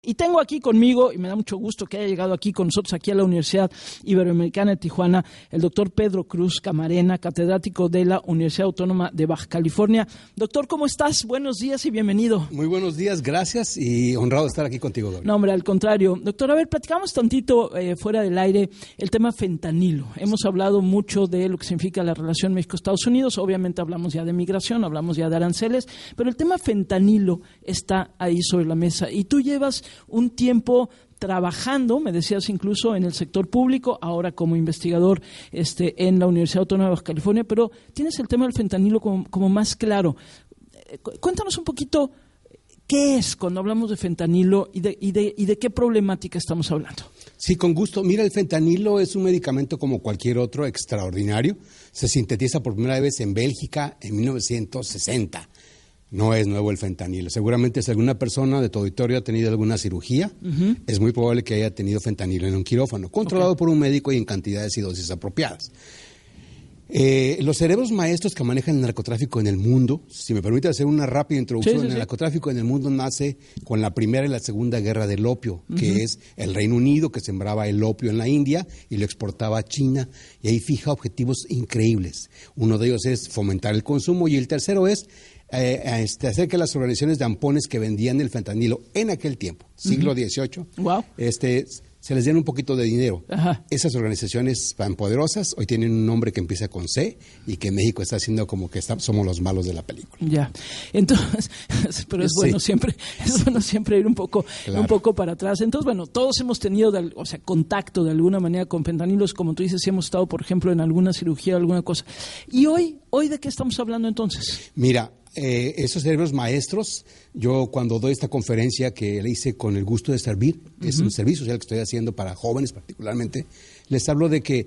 Y tengo aquí conmigo, y me da mucho gusto que haya llegado aquí con nosotros, aquí a la Universidad Iberoamericana de Tijuana, el doctor Pedro Cruz Camarena, catedrático de la Universidad Autónoma de Baja California. Doctor, ¿cómo estás? Buenos días y bienvenido. Muy buenos días, gracias y honrado de estar aquí contigo, Gabriel. No, hombre, al contrario. Doctor, a ver, platicamos tantito fuera del aire el tema fentanilo. Hemos hablado mucho de lo que significa la relación México-Estados Unidos. Obviamente hablamos ya de migración, hablamos ya de aranceles, pero el tema fentanilo está ahí sobre la mesa. Y tú llevas un tiempo trabajando, me decías incluso en el sector público, ahora como investigador en la Universidad Autónoma de Baja California, pero tienes el tema del fentanilo como más claro. Cuéntanos un poquito qué es cuando hablamos de fentanilo y de qué problemática estamos hablando. Sí, con gusto. Mira, el fentanilo es un medicamento como cualquier otro extraordinario. Se sintetiza por primera vez en Bélgica en 1960. No es nuevo el fentanilo. Seguramente si alguna persona de tu auditorio ha tenido alguna cirugía, es muy probable que haya tenido fentanilo en un quirófano, controlado por un médico y en cantidades y dosis apropiadas. Los cerebros maestros que manejan el narcotráfico en el mundo, si me permite hacer una rápida introducción, el narcotráfico en el mundo nace con la Primera y la Segunda Guerra del Opio, que es el Reino Unido que sembraba el opio en la India y lo exportaba a China, y ahí fija objetivos increíbles. Uno de ellos es fomentar el consumo y el tercero es hacer que las organizaciones de ampones que vendían el fentanilo en aquel tiempo, siglo XVIII, se les den un poquito de dinero. Ajá. Esas organizaciones tan poderosas hoy tienen un nombre que empieza con C y que México está haciendo como que somos los malos de la película. Ya, entonces, pero es bueno siempre ir un poco para atrás. Entonces, bueno, todos hemos tenido contacto de alguna manera con fentanilos, como tú dices, si hemos estado, por ejemplo, en alguna cirugía, alguna cosa. ¿Y hoy de qué estamos hablando entonces? Mira, esos cerebros maestros, yo cuando doy esta conferencia que le hice con el gusto de servir, es un servicio social que estoy haciendo para jóvenes particularmente, les hablo de que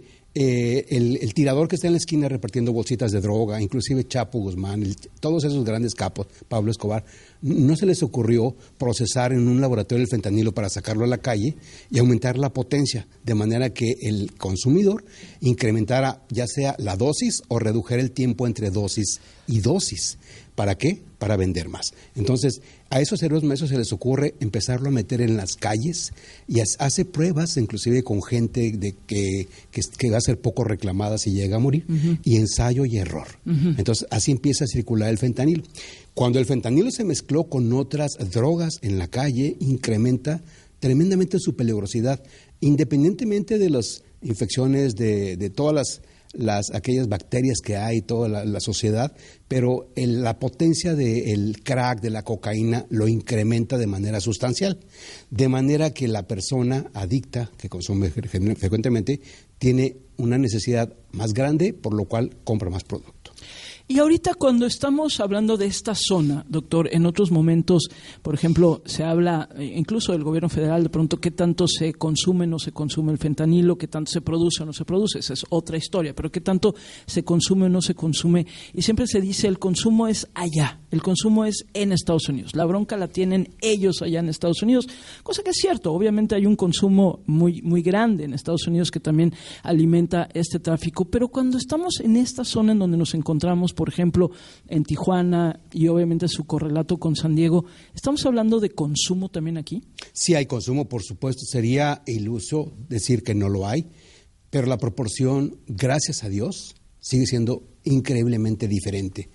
el tirador que está en la esquina repartiendo bolsitas de droga, inclusive Chapo Guzmán, todos esos grandes capos, Pablo Escobar, no se les ocurrió procesar en un laboratorio el fentanilo para sacarlo a la calle y aumentar la potencia, de manera que el consumidor incrementara ya sea la dosis o redujera el tiempo entre dosis y dosis. ¿Para qué? Para vender más. Entonces, a esos cerebros maestros se les ocurre empezarlo a meter en las calles y hace pruebas, inclusive con gente que va a ser poco reclamada si llega a morir, y ensayo y error. Entonces, así empieza a circular el fentanilo. Cuando el fentanilo se mezcló con otras drogas en la calle, incrementa tremendamente su peligrosidad, independientemente de las infecciones de todas aquellas bacterias que hay, toda la sociedad, pero la potencia del crack, de la cocaína, lo incrementa de manera sustancial, de manera que la persona adicta, que consume frecuentemente, tiene una necesidad más grande, por lo cual compra más producto. Y ahorita cuando estamos hablando de esta zona, doctor, en otros momentos, por ejemplo, se habla incluso del gobierno federal de pronto qué tanto se consume o no se consume el fentanilo, qué tanto se produce o no se produce, esa es otra historia, pero qué tanto se consume o no se consume, y siempre se dice el consumo es allá, el consumo es en Estados Unidos, la bronca la tienen ellos allá en Estados Unidos, cosa que es cierto, obviamente hay un consumo muy, muy grande en Estados Unidos que también alimenta este tráfico, pero cuando estamos en esta zona en donde nos encontramos, por ejemplo, en Tijuana y obviamente su correlato con San Diego, ¿estamos hablando de consumo también aquí? Sí hay consumo, por supuesto. Sería iluso decir que no lo hay, pero la proporción, gracias a Dios, sigue siendo increíblemente diferente.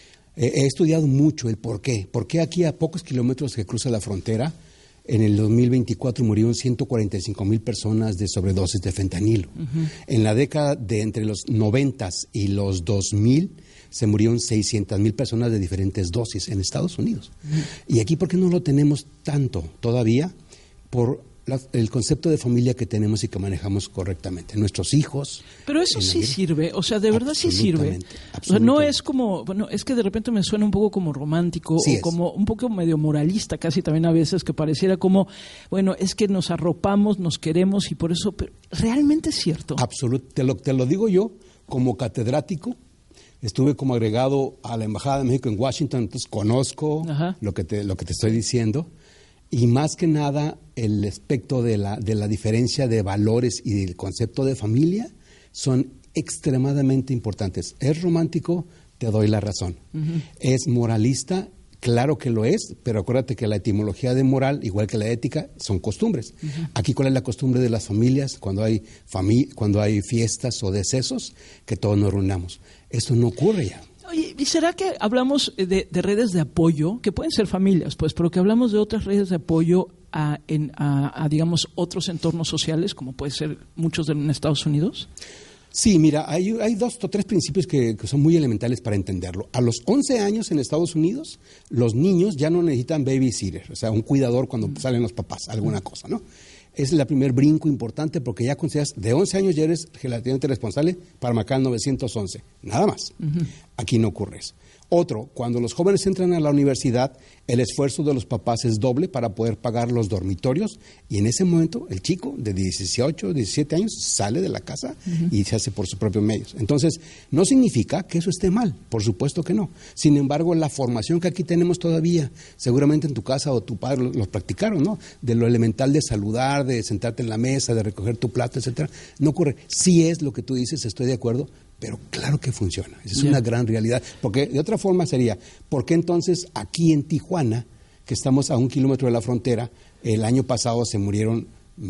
He estudiado mucho el por qué. ¿Por qué aquí a pocos kilómetros que cruza la frontera, en el 2024 murieron 145,000 personas de sobredosis de fentanilo? En la década de entre los 90 y los 2000 se murieron 600,000 personas de diferentes dosis en Estados Unidos. Y aquí, ¿por qué no lo tenemos tanto todavía? Por el concepto de familia que tenemos y que manejamos correctamente. Nuestros hijos. Pero eso sí sirve, o sea, de verdad sí sirve. O sea, no es como, bueno, es que de repente me suena un poco como romántico o como un poco medio moralista casi también a veces, que pareciera como, bueno, es que nos arropamos, nos queremos y por eso, pero ¿realmente es cierto? Absolutamente, te lo digo yo como catedrático. Estuve como agregado a la Embajada de México en Washington, entonces conozco lo que te estoy diciendo. Y más que nada, el aspecto de la diferencia de valores y del concepto de familia son extremadamente importantes. Es romántico, te doy la razón. Es moralista, Claro que lo es, pero acuérdate que la etimología de moral, igual que la ética, son costumbres. Aquí, ¿cuál es la costumbre de las familias cuando hay fiestas o decesos? Que todos nos reunamos. Esto no ocurre ya. Oye, ¿y será que hablamos de redes de apoyo, que pueden ser familias, pues, pero que hablamos de otras redes de apoyo a digamos, otros entornos sociales, como puede ser muchos en Estados Unidos? Sí, mira, hay 2 o 3 principios que son muy elementales para entenderlo. A los 11 años en Estados Unidos, los niños ya no necesitan babysitter, o sea, un cuidador cuando salen los papás, alguna cosa, ¿no? Es el primer brinco importante porque ya consideras, de 11 años ya eres relativamente responsable para marcar el 911, nada más. Aquí no ocurre eso. Otro, cuando los jóvenes entran a la universidad, el esfuerzo de los papás es doble para poder pagar los dormitorios y en ese momento el chico de 18, 17 años sale de la casa y se hace por sus propios medios. Entonces, no significa que eso esté mal, por supuesto que no. Sin embargo, la formación que aquí tenemos todavía, seguramente en tu casa o tu padre los practicaron, ¿no? De lo elemental de saludar, de sentarte en la mesa, de recoger tu plato, etcétera, no ocurre. Sí es lo que tú dices, estoy de acuerdo, pero claro que funciona. Esa es una gran realidad. Porque de otra forma sería, ¿por qué entonces aquí en Tijuana, que estamos a 1 kilómetro de la frontera, el año pasado se murieron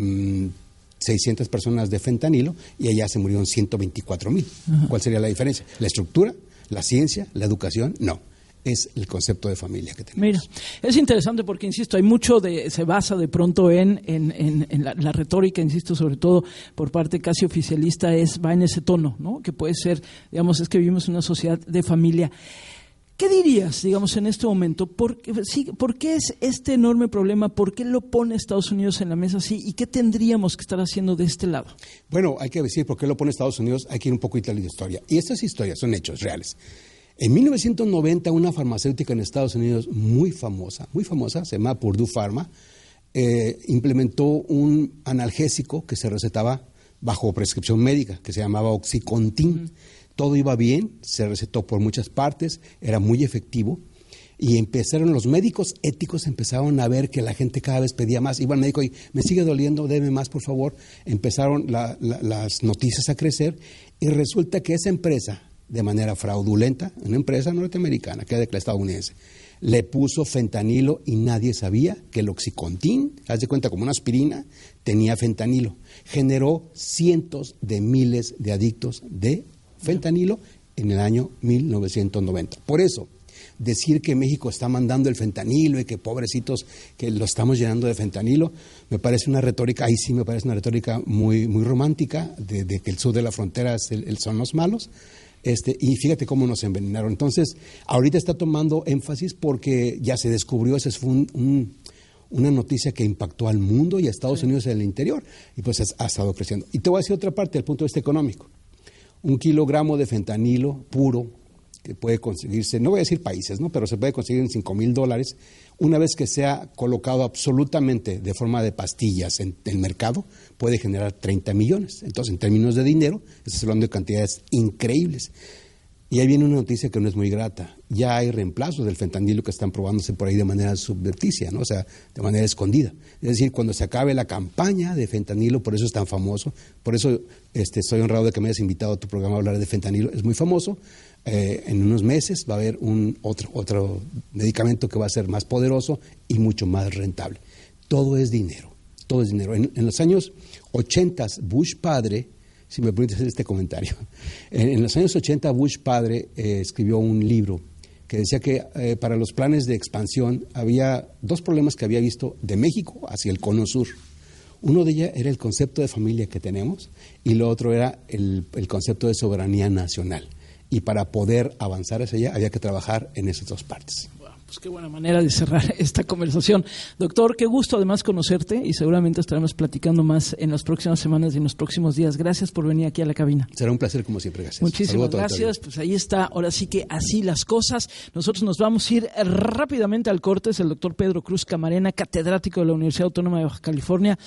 600 personas de fentanilo y allá se murieron 124,000? ¿Cuál sería la diferencia? ¿La estructura? ¿La ciencia? ¿La educación? No. Es el concepto de familia que tenemos. Mira, es interesante porque, insisto, hay mucho se basa de pronto en la retórica, insisto, sobre todo por parte casi oficialista, va en ese tono, ¿no? Que puede ser, digamos, es que vivimos en una sociedad de familia. ¿Qué dirías, digamos, en este momento? ¿Por qué es este enorme problema? ¿Por qué lo pone Estados Unidos en la mesa así? ¿Y qué tendríamos que estar haciendo de este lado? Bueno, hay que decir por qué lo pone Estados Unidos, hay que ir un poco a la historia. Y estas historias son hechos reales. En 1990, una farmacéutica en Estados Unidos muy famosa, se llama Purdue Pharma, implementó un analgésico que se recetaba bajo prescripción médica, que se llamaba Oxycontin. Todo iba bien, se recetó por muchas partes, era muy efectivo. Y los médicos éticos empezaron a ver que la gente cada vez pedía más. Iba al médico y me sigue doliendo, deme más, por favor. Empezaron las noticias a crecer y resulta que esa empresa, de manera fraudulenta, una empresa norteamericana, que es de la estadounidense, le puso fentanilo y nadie sabía que el Oxycontin, haz de cuenta como una aspirina, tenía fentanilo. Generó cientos de miles de adictos de fentanilo en el año 1990. Por eso, decir que México está mandando el fentanilo y que pobrecitos que lo estamos llenando de fentanilo, me parece una retórica, ahí sí me parece una retórica muy, muy romántica, de que el sur de la frontera son los malos. Y fíjate cómo nos envenenaron. Entonces, ahorita está tomando énfasis porque ya se descubrió, esa fue una noticia que impactó al mundo y a Estados Unidos en el interior, y pues ha estado creciendo. Y te voy a decir otra parte, del punto de vista económico. 1 kilogramo de fentanilo puro, que puede conseguirse, no voy a decir países, ¿no? Pero se puede conseguir en $5,000, una vez que sea colocado absolutamente de forma de pastillas en el mercado, puede generar 30 millones. Entonces, en términos de dinero, estamos hablando de cantidades increíbles. Y ahí viene una noticia que no es muy grata. Ya hay reemplazos del fentanilo que están probándose por ahí de manera subverticia, ¿no? O sea, de manera escondida. Es decir, cuando se acabe la campaña de fentanilo, por eso es tan famoso, por eso estoy honrado de que me hayas invitado a tu programa a hablar de fentanilo, es muy famoso. En unos meses va a haber otro medicamento que va a ser más poderoso y mucho más rentable. Todo es dinero, todo es dinero. En los años 80, Bush padre, si me permites hacer este comentario, en los años 80 Bush padre escribió un libro que decía que para los planes de expansión había 2 problemas que había visto de México hacia el cono sur. Uno de ellos era el concepto de familia que tenemos y lo otro era el concepto de soberanía nacional. Y para poder avanzar hacia allá había que trabajar en esas 2 partes. Bueno, pues qué buena manera de cerrar esta conversación. Doctor, qué gusto además conocerte y seguramente estaremos platicando más en las próximas semanas y en los próximos días. Gracias por venir aquí a la cabina. Será un placer como siempre, gracias. Muchísimas gracias. Pues ahí está, ahora sí que así las cosas. Nosotros nos vamos a ir rápidamente al corte. Es el doctor Pedro Cruz Camarena, catedrático de la Universidad Autónoma de Baja California.